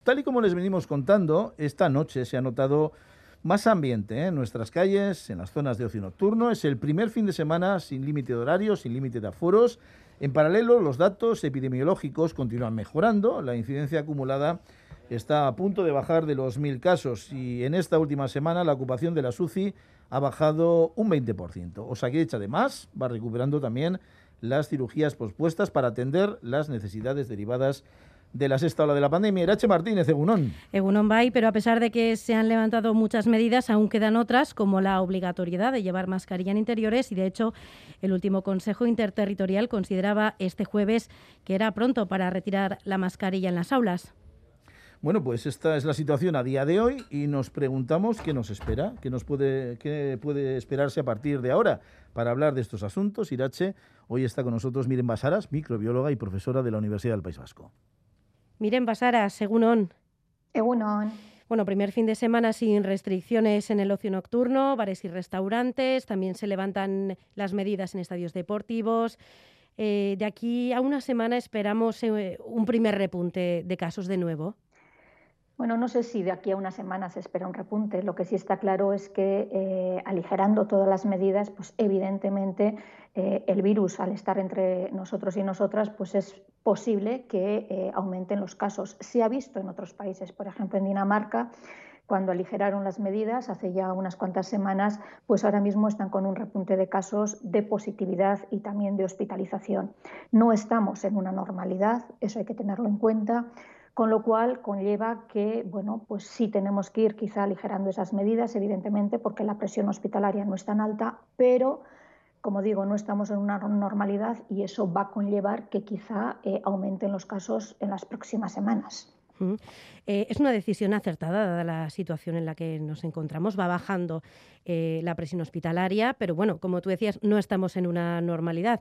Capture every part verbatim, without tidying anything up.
Tal y como les venimos contando, esta noche se ha notado más ambiente, ¿eh? En nuestras calles, en las zonas de ocio nocturno. Es el primer fin de semana sin límite de horario, sin límite de aforos. En paralelo, los datos epidemiológicos continúan mejorando. La incidencia acumulada está a punto de bajar de los mil casos y en esta última semana la ocupación de las U C I ha bajado un veinte por ciento. Osakidetza, además, va recuperando también las cirugías pospuestas para atender las necesidades derivadas de la sexta ola de la pandemia. Irache Martínez, Egunón. Egunon Bay, pero a pesar de que se han levantado muchas medidas, aún quedan otras, como la obligatoriedad de llevar mascarilla en interiores, y de hecho el último Consejo Interterritorial consideraba este jueves que era pronto para retirar la mascarilla en las aulas. Bueno, pues esta es la situación a día de hoy y nos preguntamos qué nos espera, qué nos puede, qué puede esperarse a partir de ahora. Para hablar de estos asuntos, Irache, hoy está con nosotros Miren Basaras, microbióloga y profesora de la Universidad del País Vasco. Miren Basaras, Egunon. Egunon. Bueno, primer fin de semana sin restricciones en el ocio nocturno, bares y restaurantes, también se levantan las medidas en estadios deportivos. Eh, de aquí a una semana esperamos eh, un primer repunte de casos de nuevo. Bueno, no sé si de aquí a una semana se espera un repunte. Lo que sí está claro es que eh, aligerando todas las medidas, pues evidentemente eh, el virus, al estar entre nosotros y nosotras, pues es posible que eh, aumenten los casos. Se ha visto en otros países, por ejemplo en Dinamarca, cuando aligeraron las medidas hace ya unas cuantas semanas, pues ahora mismo están con un repunte de casos de positividad y también de hospitalización. No estamos en una normalidad, eso hay que tenerlo en cuenta. Con lo cual conlleva que, bueno, pues sí tenemos que ir quizá aligerando esas medidas, evidentemente, porque la presión hospitalaria no es tan alta, pero, como digo, no estamos en una normalidad y eso va a conllevar que quizá eh, aumenten los casos en las próximas semanas. Uh-huh. Eh, es una decisión acertada, dada la situación en la que nos encontramos. Va bajando eh, la presión hospitalaria, pero bueno, como tú decías, no estamos en una normalidad.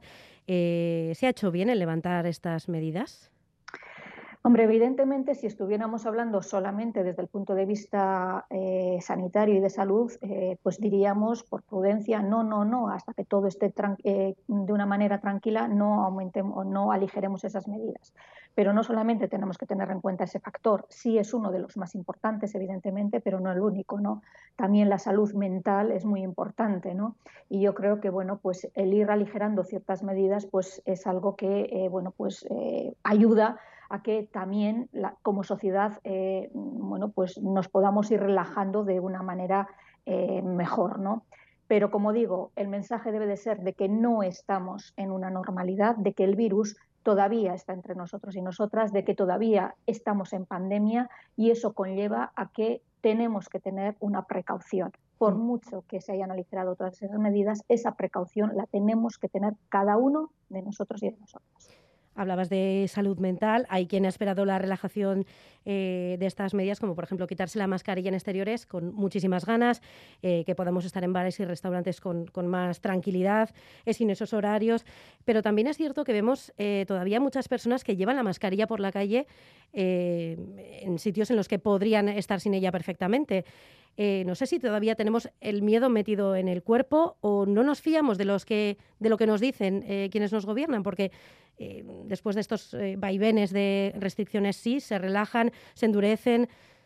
Eh, ¿Se ha hecho bien en levantar estas medidas? Hombre, evidentemente, si estuviéramos hablando solamente desde el punto de vista eh, sanitario y de salud, eh, pues diríamos, por prudencia, no, no, no, hasta que todo esté eh, de una manera tranquila, no aumentemos o no aligeremos esas medidas. Pero no solamente tenemos que tener en cuenta ese factor, sí es uno de los más importantes, evidentemente, pero no el único, ¿no? También la salud mental es muy importante, ¿no? Y yo creo que, bueno, pues el ir aligerando ciertas medidas, pues es algo que, eh, bueno, pues eh, ayuda a que también la, como sociedad eh, bueno, pues nos podamos ir relajando de una manera eh, mejor, ¿no? Pero como digo, el mensaje debe de ser de que no estamos en una normalidad, de que el virus todavía está entre nosotros y nosotras, de que todavía estamos en pandemia y eso conlleva a que tenemos que tener una precaución. Por mucho que se hayan aligerado todas esas medidas, esa precaución la tenemos que tener cada uno de nosotros y de nosotras. Hablabas de salud mental. Hay quien ha esperado la relajación eh, de estas medidas, como por ejemplo quitarse la mascarilla en exteriores con muchísimas ganas, eh, que podamos estar en bares y restaurantes con, con más tranquilidad, eh, sin esos horarios. Pero también es cierto que vemos eh, todavía muchas personas que llevan la mascarilla por la calle eh, en sitios en los que podrían estar sin ella perfectamente. Eh, no sé si todavía tenemos el miedo metido en el cuerpo o no nos fiamos de, los que, de lo que nos dicen eh, quienes nos gobiernan, porque eh, después de estos eh, vaivenes de restricciones sí, se relajan, se endurecen.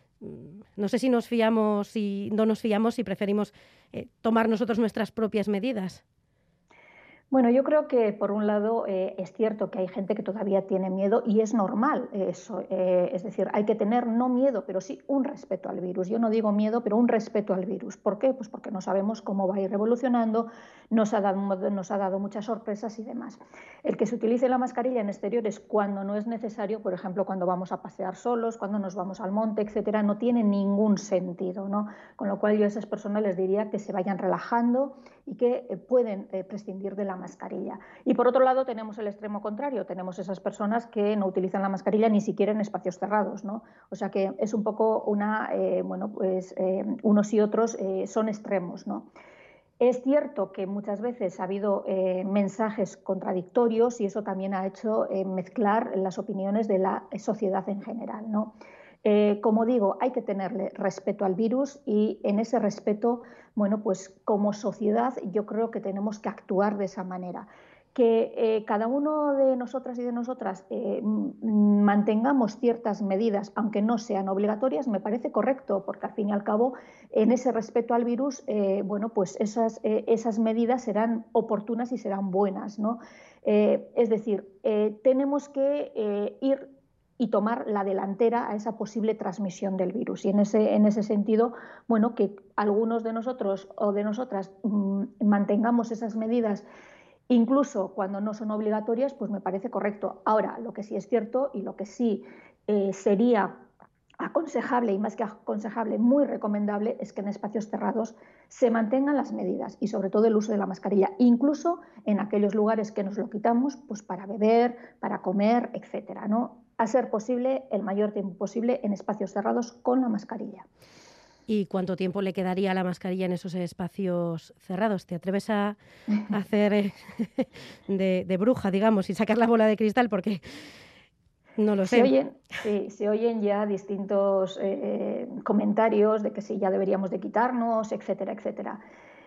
No sé si nos fiamos, si no nos fiamos, si preferimos eh, tomar nosotros nuestras propias medidas. Bueno, yo creo que por un lado eh, es cierto que hay gente que todavía tiene miedo y es normal eso, eh, es decir, hay que tener no miedo, pero sí un respeto al virus. Yo no digo miedo, pero un respeto al virus. ¿Por qué? Pues porque no sabemos cómo va a ir evolucionando, nos ha dado, nos ha dado muchas sorpresas y demás. El que se utilice la mascarilla en exteriores cuando no es necesario, por ejemplo, cuando vamos a pasear solos, cuando nos vamos al monte, etcétera, no tiene ningún sentido, ¿no? Con lo cual yo a esas personas les diría que se vayan relajando y que eh, pueden eh, prescindir de la mascarilla. Y por otro lado tenemos el extremo contrario, tenemos esas personas que no utilizan la mascarilla ni siquiera en espacios cerrados, ¿no? O sea que es un poco una, eh, bueno, pues eh, unos y otros eh, son extremos, ¿no? Es cierto que muchas veces ha habido eh, mensajes contradictorios y eso también ha hecho eh, mezclar las opiniones de la sociedad en general, ¿no? Eh, como digo, hay que tenerle respeto al virus y en ese respeto, bueno, pues como sociedad yo creo que tenemos que actuar de esa manera. Que eh, cada uno de nosotras y de nosotras eh, mantengamos ciertas medidas, aunque no sean obligatorias, me parece correcto, porque al fin y al cabo, en ese respeto al virus, eh, bueno, pues esas, eh, esas medidas serán oportunas y serán buenas, ¿no? Eh, es decir, eh, tenemos que eh, ir y tomar la delantera a esa posible transmisión del virus. Y en ese, en ese sentido, bueno, que algunos de nosotros o de nosotras mmm, mantengamos esas medidas incluso cuando no son obligatorias, pues me parece correcto. Ahora, lo que sí es cierto y lo que sí eh, sería aconsejable, y más que aconsejable, muy recomendable, es que en espacios cerrados se mantengan las medidas y sobre todo el uso de la mascarilla, incluso en aquellos lugares que nos lo quitamos, pues para beber, para comer, etcétera, ¿no? A ser posible, el mayor tiempo posible en espacios cerrados con la mascarilla. ¿Y cuánto tiempo le quedaría a la mascarilla en esos espacios cerrados? ¿Te atreves a hacer de, de bruja, digamos, y sacar la bola de cristal? Porque no lo sé. Se oyen, sí, se oyen ya distintos eh, comentarios de que sí, ya deberíamos de quitarnos, etcétera, etcétera.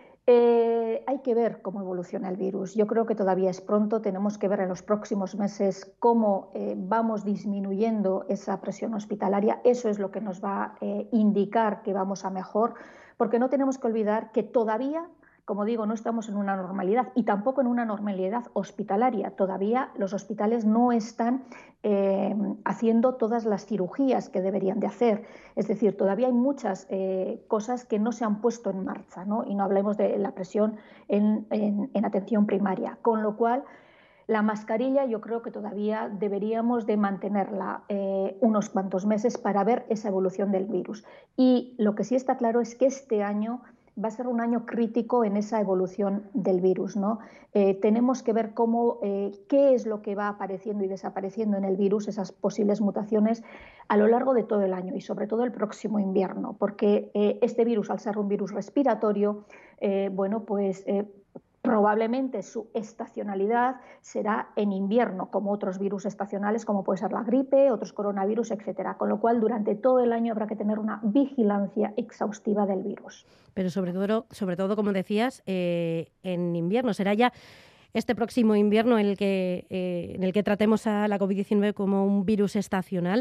Eh, hay que ver cómo evoluciona el virus. Yo creo que todavía es pronto, tenemos que ver en los próximos meses cómo eh, vamos disminuyendo esa presión hospitalaria. Eso es lo que nos va a eh, indicar que vamos a mejor, porque no tenemos que olvidar que todavía, como digo, no estamos en una normalidad y tampoco en una normalidad hospitalaria. Todavía los hospitales no están eh, haciendo todas las cirugías que deberían de hacer. Es decir, todavía hay muchas eh, cosas que no se han puesto en marcha, ¿no? Y no hablemos de la presión en, en, en atención primaria. Con lo cual, la mascarilla yo creo que todavía deberíamos de mantenerla eh, unos cuantos meses para ver esa evolución del virus. Y lo que sí está claro es que este año va a ser un año crítico en esa evolución del virus, ¿no? Eh, tenemos que ver cómo, eh, qué es lo que va apareciendo y desapareciendo en el virus, esas posibles mutaciones a lo largo de todo el año y sobre todo el próximo invierno, porque eh, este virus, al ser un virus respiratorio, eh, bueno, pues eh, probablemente su estacionalidad será en invierno, como otros virus estacionales, como puede ser la gripe, otros coronavirus, etcétera. Con lo cual, durante todo el año habrá que tener una vigilancia exhaustiva del virus. Pero sobre todo, sobre todo como decías, eh, en invierno. Será ya este próximo invierno en el que, eh, en el que tratemos a la COVID diecinueve como un virus estacional.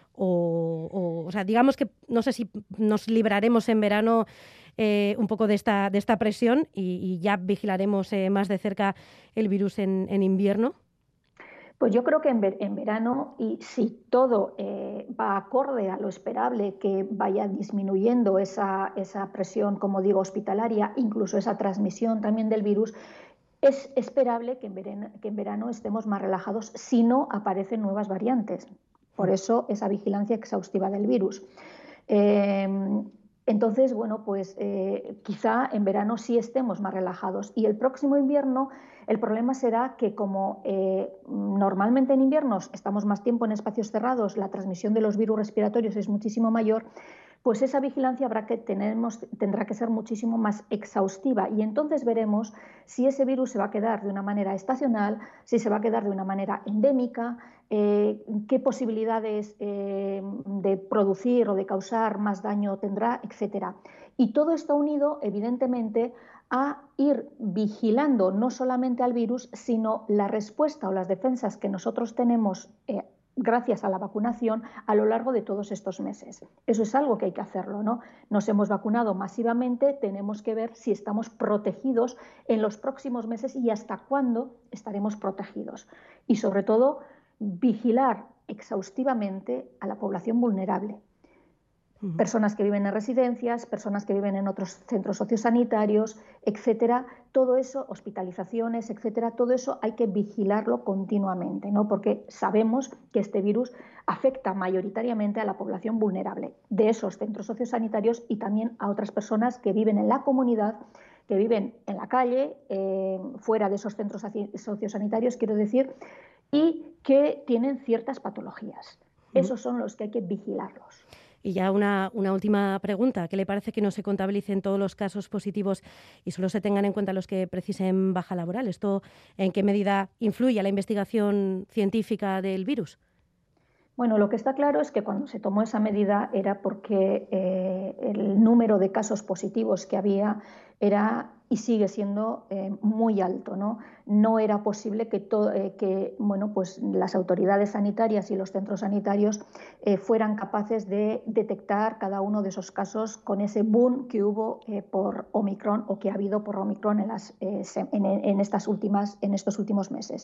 O, o, o sea, digamos que no sé si nos libraremos en verano eh, un poco de esta, de esta presión y, y ya vigilaremos eh, más de cerca el virus en, en invierno. Pues yo creo que en, ver, en verano, y si todo eh, va acorde a lo esperable, que vaya disminuyendo esa, esa presión, como digo, hospitalaria, incluso esa transmisión también del virus, es esperable que en verano, que en verano estemos más relajados si no aparecen nuevas variantes. Por eso esa vigilancia exhaustiva del virus. Eh, entonces, bueno, pues eh, quizá en verano sí estemos más relajados. Y el próximo invierno, el problema será que como eh, normalmente en inviernos estamos más tiempo en espacios cerrados, la transmisión de los virus respiratorios es muchísimo mayor, pues esa vigilancia habrá que tenemos, tendrá que ser muchísimo más exhaustiva y entonces veremos si ese virus se va a quedar de una manera estacional, si se va a quedar de una manera endémica, eh, qué posibilidades eh, de producir o de causar más daño tendrá, etcétera. Y todo está unido, evidentemente, a ir vigilando no solamente al virus, sino la respuesta o las defensas que nosotros tenemos eh, gracias a la vacunación a lo largo de todos estos meses. Eso es algo que hay que hacerlo, ¿no? Nos hemos vacunado masivamente, tenemos que ver si estamos protegidos en los próximos meses y hasta cuándo estaremos protegidos. Y sobre todo, vigilar exhaustivamente a la población vulnerable. Personas que viven en residencias, personas que viven en otros centros sociosanitarios, etcétera. Todo eso, hospitalizaciones, etcétera, todo eso hay que vigilarlo continuamente, ¿no? Porque sabemos que este virus afecta mayoritariamente a la población vulnerable de esos centros sociosanitarios y también a otras personas que viven en la comunidad, que viven en la calle, eh, fuera de esos centros sociosanitarios, quiero decir, y que tienen ciertas patologías. Esos son los que hay que vigilarlos. Y ya una, una última pregunta. ¿Qué le parece que no se contabilicen todos los casos positivos y solo se tengan en cuenta los que precisen baja laboral? ¿Esto en qué medida influye a la investigación científica del virus? Bueno, lo que está claro es que cuando se tomó esa medida era porque eh, el número de casos positivos que había era y sigue siendo eh, muy alto, ¿no? No era posible que, to, eh, que bueno, pues las autoridades sanitarias y los centros sanitarios eh, fueran capaces de detectar cada uno de esos casos con ese boom que hubo eh, por Omicron o que ha habido por Omicron en, las, eh, en, en, estas últimas, en estos últimos meses.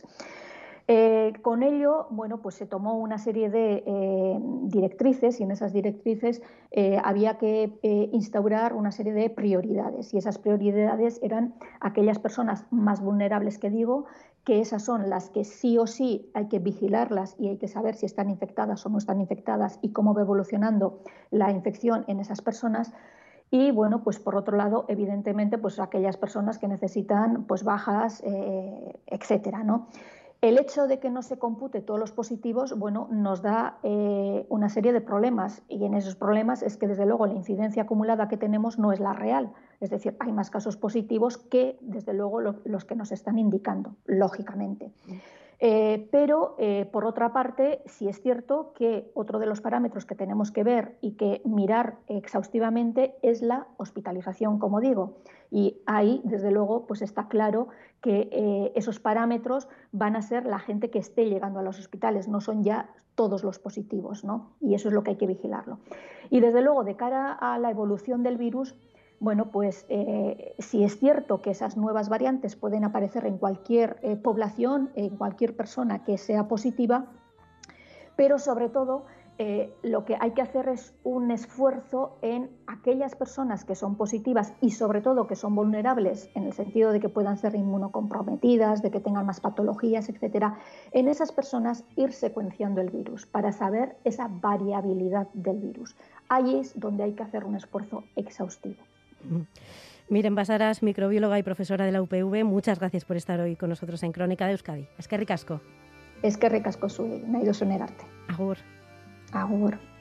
Eh, con ello, bueno, pues se tomó una serie de eh, directrices y en esas directrices eh, había que eh, instaurar una serie de prioridades y esas prioridades eran aquellas personas más vulnerables que digo, que esas son las que sí o sí hay que vigilarlas y hay que saber si están infectadas o no están infectadas y cómo va evolucionando la infección en esas personas. Y bueno, pues por otro lado, evidentemente, pues aquellas personas que necesitan pues bajas, eh, etcétera, ¿no? El hecho de que no se compute todos los positivos, bueno, nos da eh, una serie de problemas y en esos problemas es que desde luego la incidencia acumulada que tenemos no es la real, es decir, hay más casos positivos que desde luego lo, los que nos están indicando, lógicamente. Eh, pero, eh, por otra parte, sí es cierto que otro de los parámetros que tenemos que ver y que mirar exhaustivamente es la hospitalización, como digo. Y ahí, desde luego, pues está claro que eh, esos parámetros van a ser la gente que esté llegando a los hospitales, no son ya todos los positivos, ¿no? Y eso es lo que hay que vigilarlo. Y desde luego, de cara a la evolución del virus, bueno, pues eh, si es cierto que esas nuevas variantes pueden aparecer en cualquier eh, población, en cualquier persona que sea positiva, pero sobre todo eh, lo que hay que hacer es un esfuerzo en aquellas personas que son positivas y sobre todo que son vulnerables en el sentido de que puedan ser inmunocomprometidas, de que tengan más patologías, etcétera. En esas personas ir secuenciando el virus para saber esa variabilidad del virus. Ahí es donde hay que hacer un esfuerzo exhaustivo. Miren Basaras, microbióloga y profesora de la U P V, muchas gracias por estar hoy con nosotros en Crónica de Euskadi. Eskerrik asko. Eskerrik asko zuei, nahi duzun erarte. Agur. Agur.